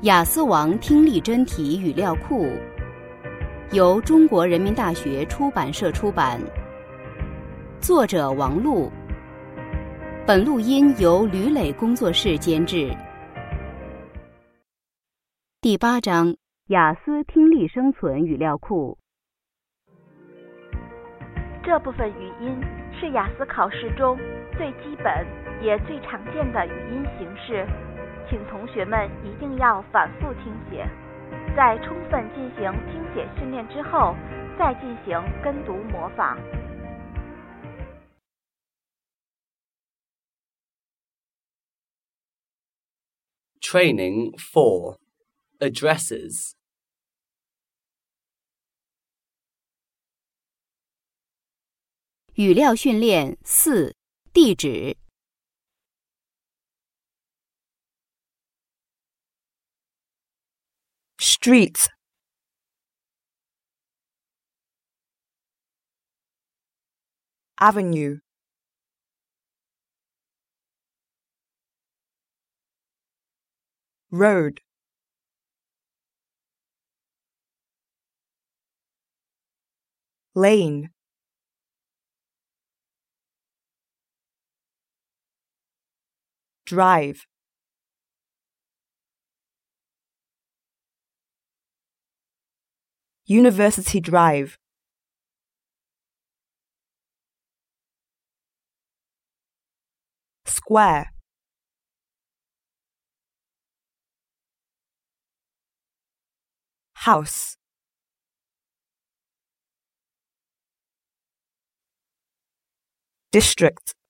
雅思王听力真题语料库由中国人民大学出版社出版，作者王璐，本录音由吕磊工作室监制。第8章雅思听力生存语料库。 这部分语音是雅思考试中最基本也最常见的语音形式，请同学们一定要反复听写，在充分进行听写训练之后，再进行跟读模仿。 Training 4. Addresses. 语料训练4，地址。 Streets. Avenue. Road. Lane. Drive. University Drive. Square. House. District.